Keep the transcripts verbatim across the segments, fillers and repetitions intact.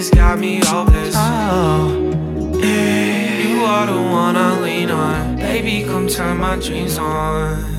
has got me hopeless. Oh, yeah. You are the one I lean on. Baby, come turn my dreams on.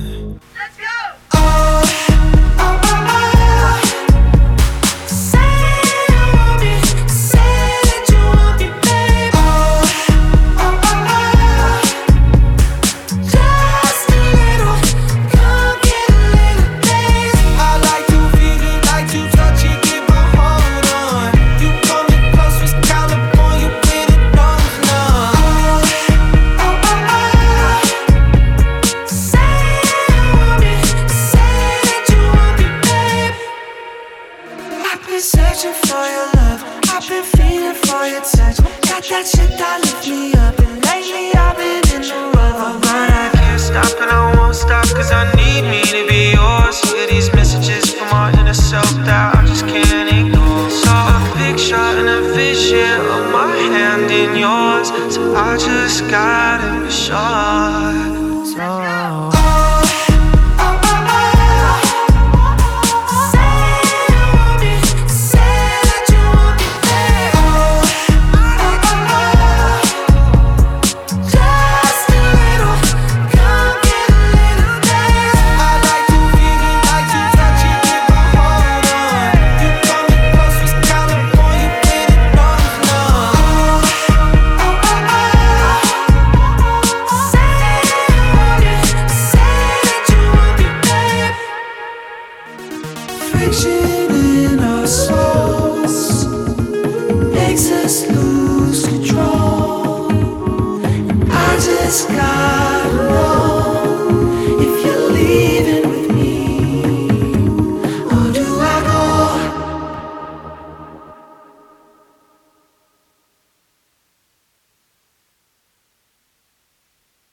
Searching for your love, I've been feeling for your touch. Got that shit that lift me up, and lately I've been in the rub. I can't stop and I won't stop, cause I need me to be yours. Hear these messages from our inner self that I just can't ignore. Saw a picture and a vision of my hand in yours, so I just got